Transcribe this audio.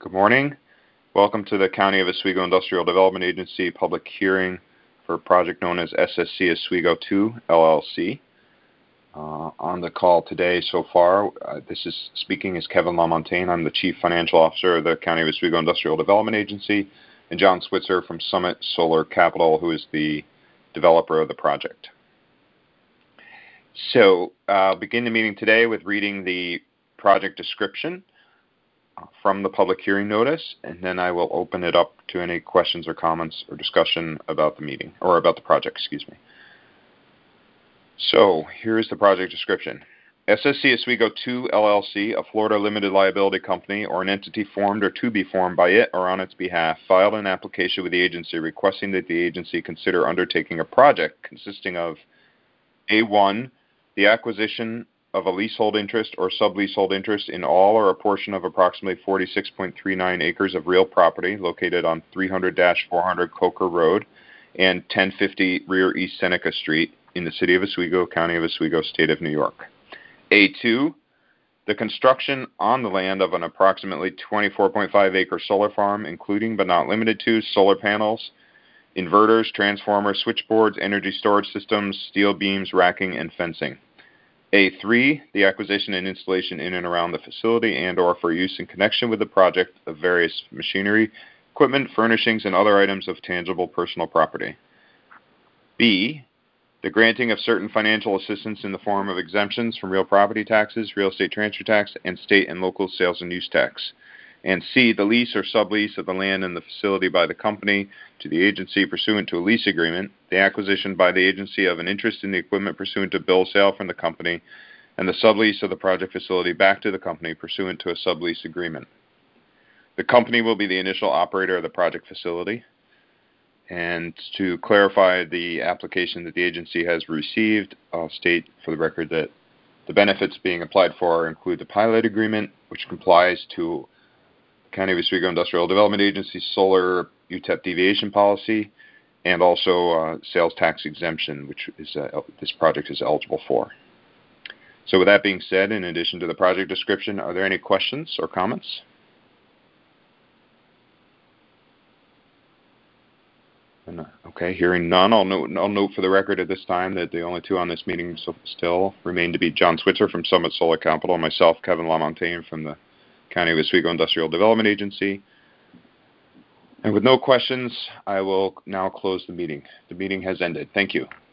Good morning. Welcome to the County of Oswego Industrial Development Agency public hearing for a project known as SSC Oswego 2, LLC. On the call today so far, speaking is Kevin LaMontagne. I'm the Chief Financial Officer of the County of Oswego Industrial Development Agency, and John Switzer from Summit Solar Capital, who is the developer of the project. So I'll begin the meeting today with reading the project description from the public hearing notice, and then I will open it up to any questions or comments or discussion about the meeting, or about the project, excuse me. So here's the project description. SSC Oswego 2 LLC, a Florida limited liability company or an entity formed or to be formed by it or on its behalf, filed an application with the agency requesting that the agency consider undertaking a project consisting of A1, the acquisition of a leasehold interest or subleasehold interest in all or a portion of approximately 46.39 acres of real property located on 300-400 Coker Road and 1050 Rear East Seneca Street in the City of Oswego, County of Oswego, State of New York. A2, the construction on the land of an approximately 24.5 acre solar farm, including but not limited to solar panels, inverters, transformers, switchboards, energy storage systems, steel beams, racking, and fencing. A3, the acquisition and installation in and around the facility and or for use in connection with the project of various machinery, equipment, furnishings, and other items of tangible personal property. B, the granting of certain financial assistance in the form of exemptions from real property taxes, real estate transfer tax, and state and local sales and use tax. And C, the lease or sublease of the land and the facility by the company to the agency pursuant to a lease agreement, the acquisition by the agency of an interest in the equipment pursuant to bill of sale from the company, and the sublease of the project facility back to the company pursuant to a sublease agreement. The company will be the initial operator of the project facility. And to clarify the application that the agency has received, I'll state for the record that the benefits being applied for include the pilot agreement, which complies to County of Oswego Industrial Development Agency solar UTEP deviation policy, and also sales tax exemption, which is this project is eligible for. So with that being said, in addition to the project description, are there any questions or comments? Okay, hearing none, I'll note for the record at this time that the only two on this meeting still remain to be John Switzer from Summit Solar Capital and myself, Kevin LaMontagne from the County of Oswego Industrial Development Agency. And with no questions, I will now close the meeting. The meeting has ended. Thank you.